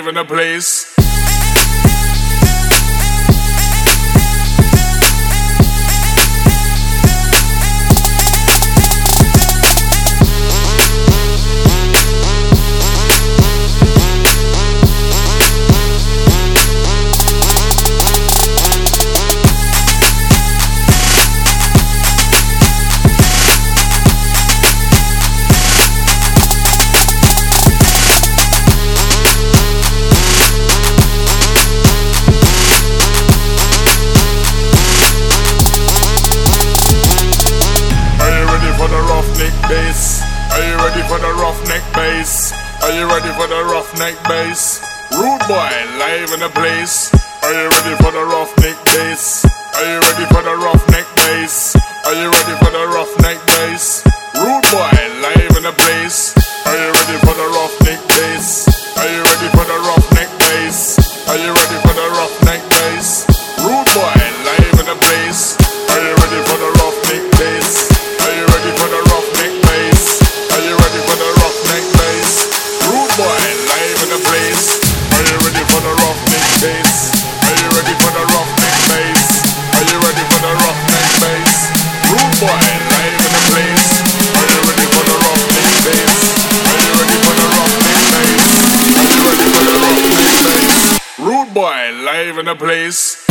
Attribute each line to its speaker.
Speaker 1: live in the place. Bass. Are you ready for the roughneck bass? Are you ready for the roughneck bass? Rude boy, live in the place. Are you ready for the roughneck bass? Are you ready for the roughneck bass? Are you ready for the roughneck bass? Rude boy, live in the place. Are you ready for the roughneck bass? Are you ready for the roughneck bass? Are you ready for the roughneck bass? Rude boy, live in the place. Are you ready for the roughneck bass? Are you ready for the roughneck bass? Are you ready for the roughneck bass? Rude boy, live in the place. Are you ready for the roughneck bass? Are you ready for the roughneck bass? Are you ready for the roughneck bass? Rude boy, live in the place. Are you ready for the roughneck bass? Are you ready for the roughneck bass? Are you ready for the roughneck bass? Rude boy, live in the place.